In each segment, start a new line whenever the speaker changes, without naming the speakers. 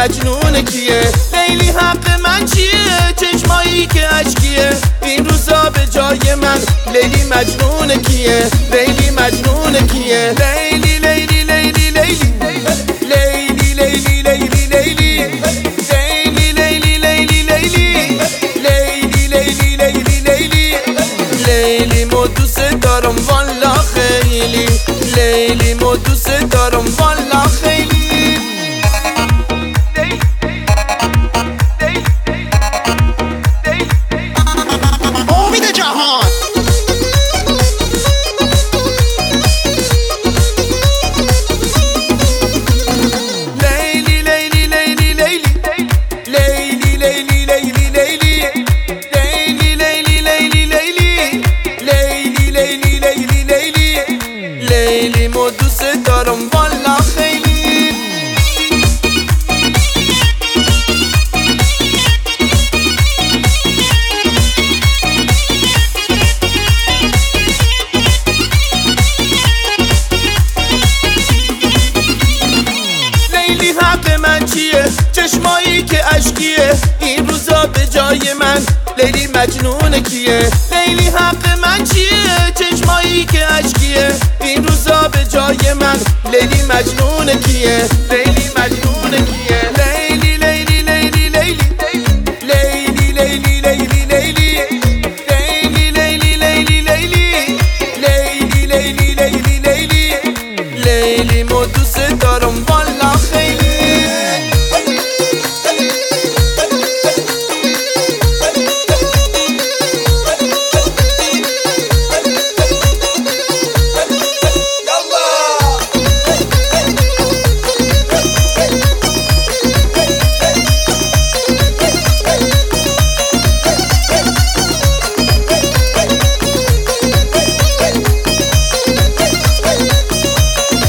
مجنون کیه؟ لیلی حق من چیه؟ چشمایی که اشکیه این روزا به جای من. لیلی مجنون کیه؟ لیلی مجنون کیه؟ لیلی لیلی لیلی لیلی لیلی لیلی لیلی لیلی لیلی لیلی لیلی لیلی لیلی لیلی لیلی لیلی مو دوست دارم والا خیلی. لیلی مو دوست دارم والا خیلی.
امید جهان
لیلی لیلی لیلی لیلی لیلی لیلی لیلی لیلی لیلی لیلی لیلی لیلی لیلی لیلی لیلی لیلی لیلی مو دوست دارم والا خیلی. لیلی حق من چیه؟ چشمایی که اشکیه این روزا به جای من. لیلی مجنون کیه؟ لیلی حق من چیه؟ چشمایی که اشکیه این روزا به جای من. لیلی مجنون کیه؟ لیلی مجنون کیه؟ لیلی لیلی لیلی لیلی لیلی لیلی لیلی لیلی لیلی لیلی لیلی لیلی لیلی لیلی لیلی لیلی مو دوست دارم والا خیلی.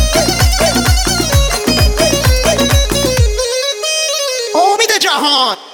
امید جهان